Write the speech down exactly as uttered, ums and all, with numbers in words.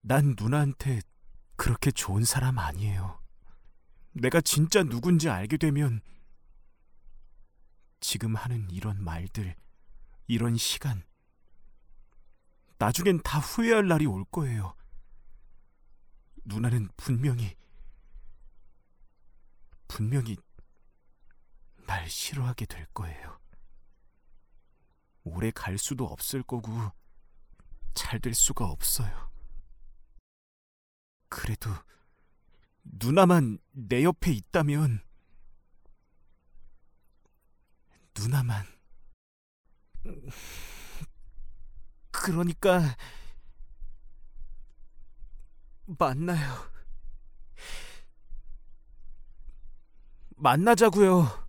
난 누나한테 그렇게 좋은 사람 아니에요. 내가 진짜 누군지 알게 되면 지금 하는 이런 말들, 이런 시간, 나중엔 다 후회할 날이 올 거예요. 누나는 분명히 분명히 날 싫어하게 될 거예요. 오래 갈 수도 없을 거고 잘 될 수가 없어요. 그래도 누나만 내 옆에 있다면, 누나만. 그러니까 만나요. 만나자고요.